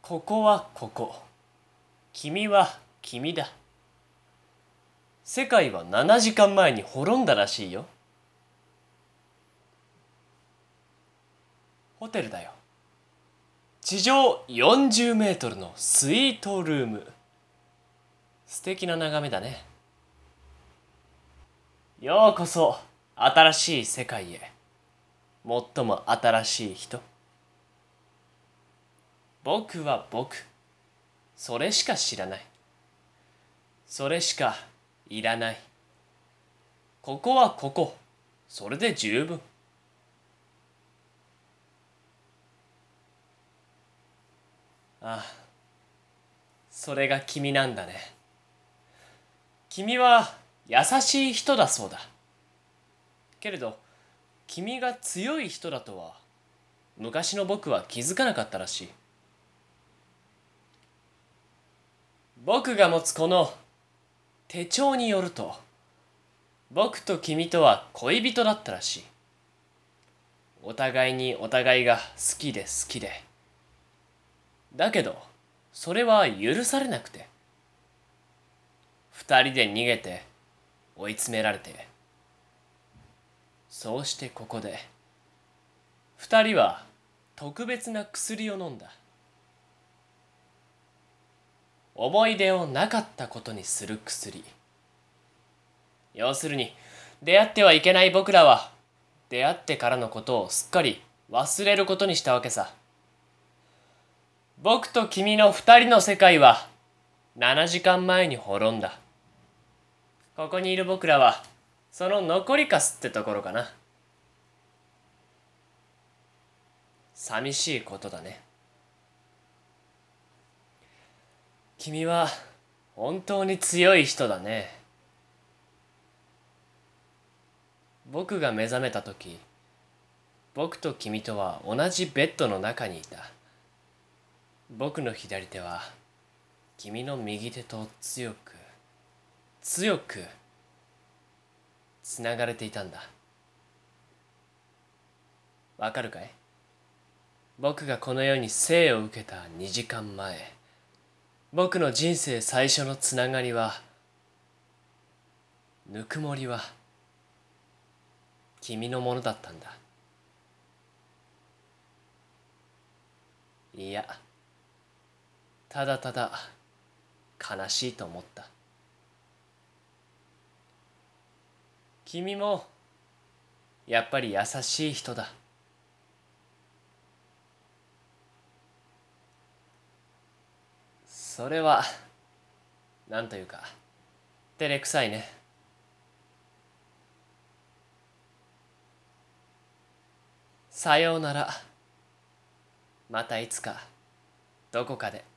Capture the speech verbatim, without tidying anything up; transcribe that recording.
ここはここ。君は君だ。世界はななじかんまえに滅んだらしいよ。ホテルだよ。地上よんじゅうメートルのスイートルーム。素敵な眺めだね。ようこそ新しい世界へ。最も新しい人。僕は僕。それしか知らない。それしかいらない。ここはここ。それで十分。ああ、それが君なんだね。君は優しい人だそうだ。けれど、君が強い人だとは、昔の僕は気づかなかったらしい。僕が持つこの手帳によると、僕と君とは恋人だったらしい。お互いにお互いが好きで好きで。だけど、それは許されなくて。二人で逃げて、追い詰められて。そうしてここで、二人は特別な薬を飲んだ。思い出をなかったことにする薬。要するに、出会ってはいけない僕らは、出会ってからのことをすっかり忘れることにしたわけさ。僕と君の二人の世界は、ななじかんまえに滅んだ。ここにいる僕らは、その残りかすってところかな。寂しいことだね。君は本当に強い人だね。僕が目覚めた時、僕と君とは同じベッドの中にいた。僕の左手は君の右手と強く強くつながれていたんだ。わかるかい？僕がこの世に生を受けたにじかんまえ、僕の人生最初のつながりは、ぬくもりは君のものだったんだ。いや、ただただ悲しいと思った。君もやっぱり優しい人だ。それはなんというか照れくさいね。さようなら。またいつかどこかで。